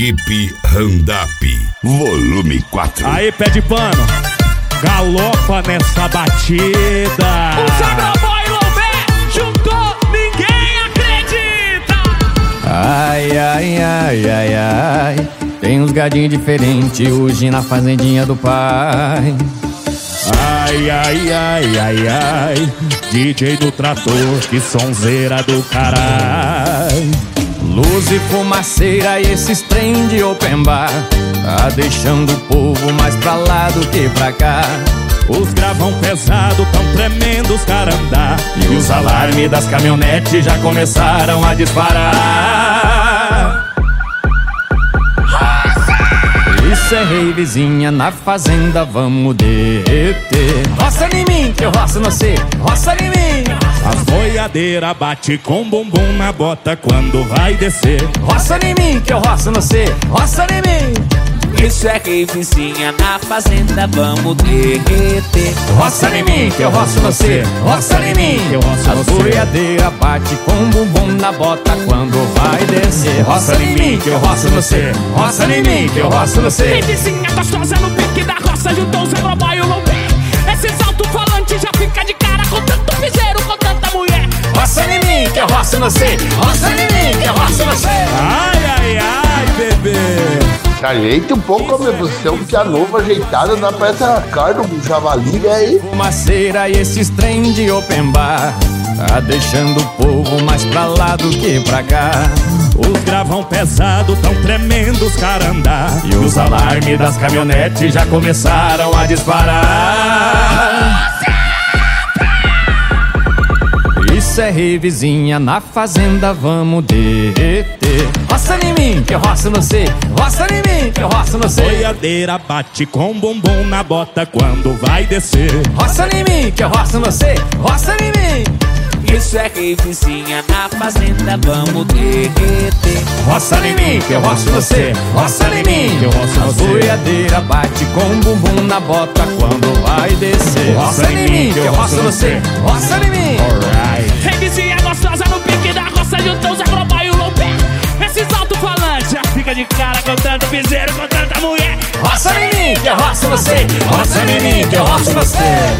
Equipe Randap, volume 4. Aí, pé de pano, galopa nessa batida. O Sagraboy Lomé juntou, ninguém acredita. Ai, ai, ai, ai, ai. Tem uns gadinhos diferentes hoje na fazendinha do pai. Ai, ai, ai, ai, ai. DJ do trator, que sonzeira do caralho. Luz e fumaceira e esses trem de open bar tá deixando o povo mais pra lá do que pra cá. Os gravão pesado tão tremendo os carandá. E os alarmes das caminhonetes já começaram a disparar. Isso é rei vizinha na fazenda, vamos derreter. Roça em mim, que eu roço no você. Roça em mim. A boiadeira bate com bumbum na bota quando vai descer. Roça em mim, que eu roço no você. Roça em mim. Isso é rei vizinha na fazenda, vamos derreter. Roça em mim, que eu roço no você. Roça em mim, que eu roço a no cê. boiadeira bate com bumbum na bota quando vai descer. Roça em mim, que eu roço no você. Roça em mim, que eu roço no você. Rei vizinha gostosa no pique da roça, juntou o Sagraboy e o Lomé. Esses alto-falantes já fica de cara com tanto piseiro, com tanta mulher. Roça em mim, que eu roço no você. Roça em mim, que eu roço no você. Ai, ai, ai, bebê. Ajeite um pouco a minha posição, porque a nova ajeitada dá pra essa cara do javali, né? Aí. Fumaceira e esses trem de open bar tá deixando o povo mais pra lá do que pra cá. Os gravão pesado tão tremendo os carandá. E os alarmes das caminhonetes já começaram a disparar. Isso é rei vizinha na fazenda, vamos derreter. Roça em mim, que eu roço no você. Roça em mim, que eu roço no você. Boiadeira bate com bumbum na bota quando vai descer. Roça em mim, que eu roço no você. Roça em mim. Isso é rei vizinha na fazenda, vamos derreter. Roça em mim, que eu roço no você. Roça em mim, que eu roço no a cê. boiadeira bate com bumbum na bota quando vai descer. Roça em mim, que eu roço no você. Roça em mim. Alright. Rei vizinha gostosa no pique da roça, juntou o Sagraboy e o Lomé. Esses alto-falantes já fica de cara com tanto piseiro, com tanta mulher. Roça em mim, que eu roço no você. Roça em mim, que eu roço no você.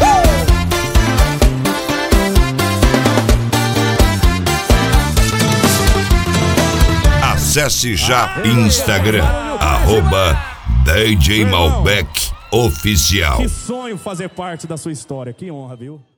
Acesse já Instagram, @DJ Malbec Oficial. Que sonho fazer parte da sua história, que honra, viu?